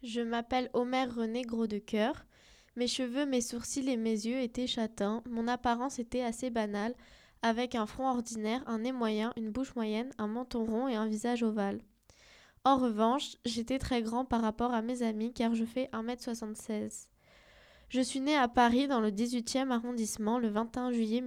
Je m'appelle Omer René Gros-de-Cœur. Mes cheveux, mes sourcils et mes yeux étaient châtains. Mon apparence était assez banale, avec un front ordinaire, un nez moyen, une bouche moyenne, un menton rond et un visage ovale. En revanche, j'étais très grand par rapport à mes amis car je fais 1,76 m. Je suis né à Paris dans le 18e arrondissement le 21 juillet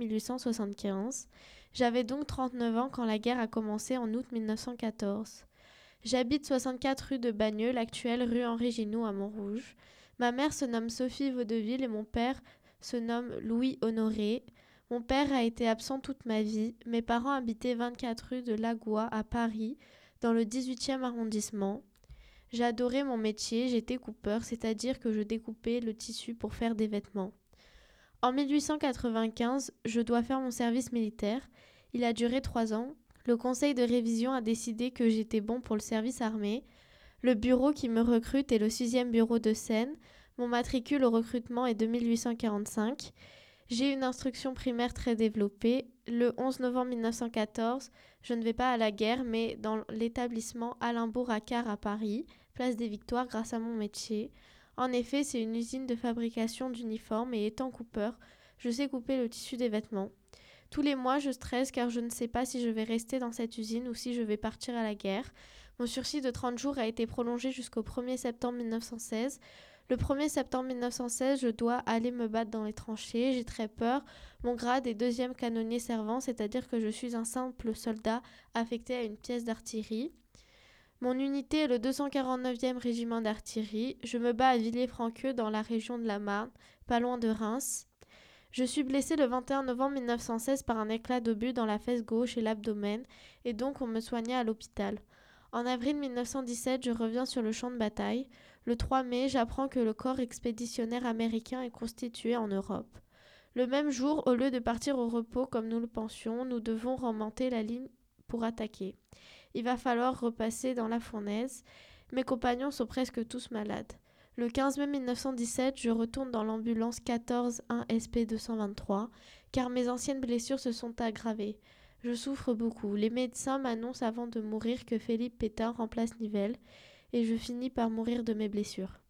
1875. J'avais donc 39 ans quand la guerre a commencé en août 1914. J'habite 64 rue de Bagneux, l'actuelle rue Henri Ginoux à Montrouge. Ma mère se nomme Sophie Vaudeville et mon père se nomme Louis Honoré. Mon père a été absent toute ma vie. Mes parents habitaient 24 rue de Lagoua à Paris, dans le 18e arrondissement. J'adorais mon métier, j'étais coupeur, c'est-à-dire que je découpais le tissu pour faire des vêtements. En 1895, je dois faire mon service militaire. Il a duré 3 ans. Le conseil de révision a décidé que j'étais bon pour le service armé. Le bureau qui me recrute est le 6e bureau de Seine. Mon matricule au recrutement est de 1845. J'ai une instruction primaire très développée. Le 11 novembre 1914, je ne vais pas à la guerre, mais dans l'établissement Alain-Bourg-Accart à Paris, place des Victoires, grâce à mon métier. En effet, c'est une usine de fabrication d'uniformes et étant coupeur, je sais couper le tissu des vêtements. Tous les mois, je stresse car je ne sais pas si je vais rester dans cette usine ou si je vais partir à la guerre. Mon sursis de 30 jours a été prolongé jusqu'au 1er septembre 1916. Le 1er septembre 1916, je dois aller me battre dans les tranchées. J'ai très peur. Mon grade est 2e canonnier servant, c'est-à-dire que je suis un simple soldat affecté à une pièce d'artillerie. Mon unité est le 249e régiment d'artillerie. Je me bats à Villers-Franqueux dans la région de la Marne, pas loin de Reims. Je suis blessé le 21 novembre 1916 par un éclat d'obus dans la fesse gauche et l'abdomen, et donc on me soignait à l'hôpital. En avril 1917, je reviens sur le champ de bataille. Le 3 mai, j'apprends que le corps expéditionnaire américain est constitué en Europe. Le même jour, au lieu de partir au repos comme nous le pensions, nous devons remonter la ligne pour attaquer. Il va falloir repasser dans la fournaise. Mes compagnons sont presque tous malades. Le 15 mai 1917, je retourne dans l'ambulance 14-1 SP 223 car mes anciennes blessures se sont aggravées. Je souffre beaucoup. Les médecins m'annoncent avant de mourir que Philippe Pétain remplace Nivelle et je finis par mourir de mes blessures.